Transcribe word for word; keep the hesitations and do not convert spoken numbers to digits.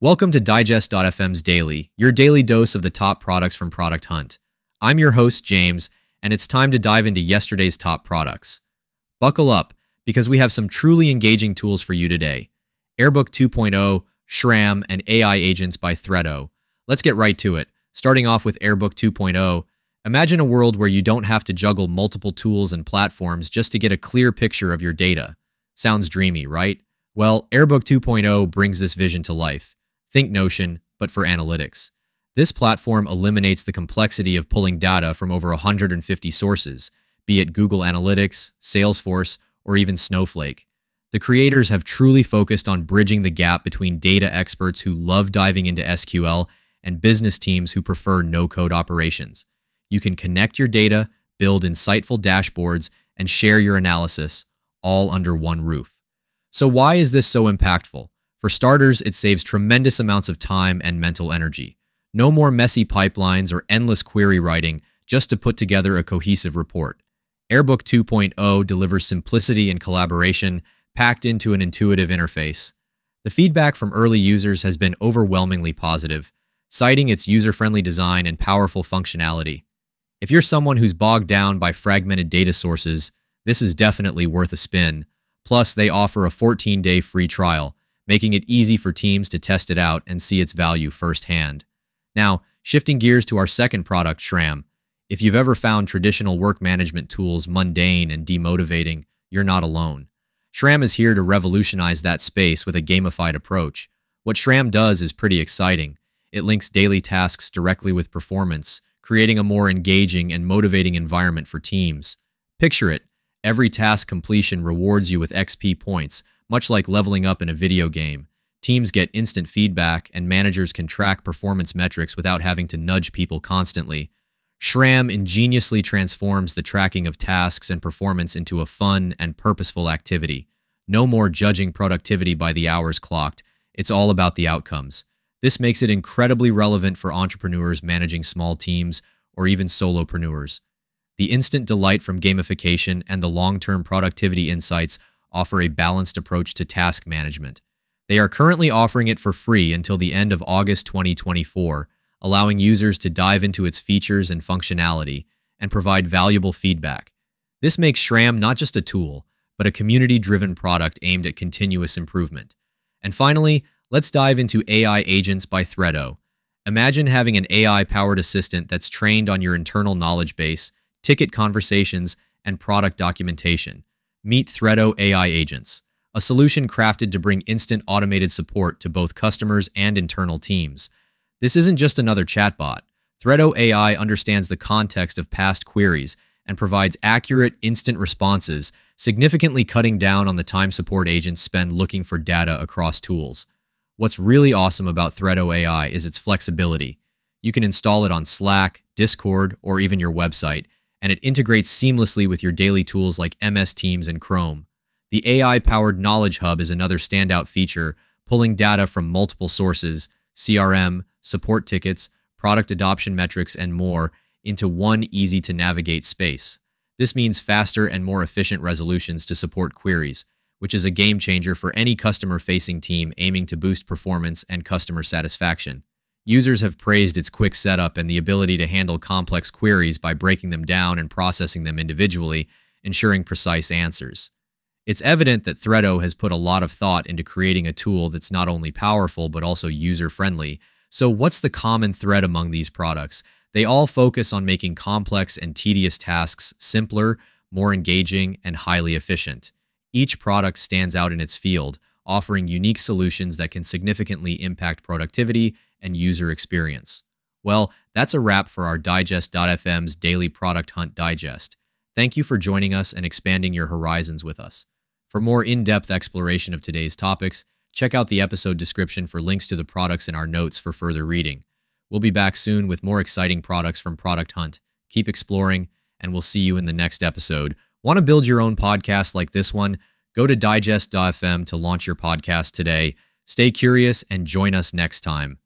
Welcome to Digest dot f m's Daily, your daily dose of the top products from Product Hunt. I'm your host, James, and it's time to dive into yesterday's top products. Buckle up, because we have some truly engaging tools for you today. AirBook two point oh, SRAM, and A I Agents by Threado. Let's get right to it. Starting off with AirBook two point oh, imagine a world where you don't have to juggle multiple tools and platforms just to get a clear picture of your data. Sounds dreamy, right? Well, AirBook two point oh brings this vision to life. Think Notion, but for analytics. This platform eliminates the complexity of pulling data from over one hundred fifty sources, be it Google Analytics, Salesforce, or even Snowflake. The creators have truly focused on bridging the gap between data experts who love diving into S Q L and business teams who prefer no-code operations. You can connect your data, build insightful dashboards, and share your analysis, all under one roof. So why is this so impactful? For starters, it saves tremendous amounts of time and mental energy. No more messy pipelines or endless query writing just to put together a cohesive report. AirBook two point oh delivers simplicity and collaboration packed into an intuitive interface. The feedback from early users has been overwhelmingly positive, citing its user-friendly design and powerful functionality. If you're someone who's bogged down by fragmented data sources, this is definitely worth a spin. Plus, they offer a fourteen-day free trial, making it easy for teams to test it out and see its value firsthand. Now, shifting gears to our second product, SRAM. If you've ever found traditional work management tools mundane and demotivating, you're not alone. SRAM is here to revolutionize that space with a gamified approach. What SRAM does is pretty exciting. It links daily tasks directly with performance, creating a more engaging and motivating environment for teams. Picture it. Every task completion rewards you with X P points, much like leveling up in a video game. Teams get instant feedback, and managers can track performance metrics without having to nudge people constantly. SRAM ingeniously transforms the tracking of tasks and performance into a fun and purposeful activity. No more judging productivity by the hours clocked. It's all about the outcomes. This makes it incredibly relevant for entrepreneurs managing small teams or even solopreneurs. The instant delight from gamification and the long-term productivity insights offer a balanced approach to task management. They are currently offering it for free until the end of August twenty twenty-four, allowing users to dive into its features and functionality and provide valuable feedback. This makes SRAM not just a tool, but a community-driven product aimed at continuous improvement. And finally, let's dive into A I Agents by Threado. Imagine having an A I-powered assistant that's trained on your internal knowledge base, ticket conversations, and product documentation. Meet Threado A I Agents, a solution crafted to bring instant automated support to both customers and internal teams. This isn't just another chatbot. Threado A I understands the context of past queries and provides accurate, instant responses, significantly cutting down on the time support agents spend looking for data across tools. What's really awesome about Threado A I is its flexibility. You can install it on Slack, Discord, or even your website, and it integrates seamlessly with your daily tools like M S Teams and Chrome. The A I-powered Knowledge Hub is another standout feature, pulling data from multiple sources, C R M, support tickets, product adoption metrics, and more, into one easy-to-navigate space. This means faster and more efficient resolutions to support queries, which is a game-changer for any customer-facing team aiming to boost performance and customer satisfaction. Users have praised its quick setup and the ability to handle complex queries by breaking them down and processing them individually, ensuring precise answers. It's evident that Threado has put a lot of thought into creating a tool that's not only powerful but also user-friendly. So what's the common thread among these products? They all focus on making complex and tedious tasks simpler, more engaging, and highly efficient. Each product stands out in its field, offering unique solutions that can significantly impact productivity and user experience. Well, that's a wrap for our Digest dot f m's Daily Product Hunt Digest. Thank you for joining us and expanding your horizons with us. For more in-depth exploration of today's topics, check out the episode description for links to the products in our notes for further reading. We'll be back soon with more exciting products from Product Hunt. Keep exploring, and we'll see you in the next episode. Want to build your own podcast like this one? Go to Digest dot f m to launch your podcast today. Stay curious and join us next time.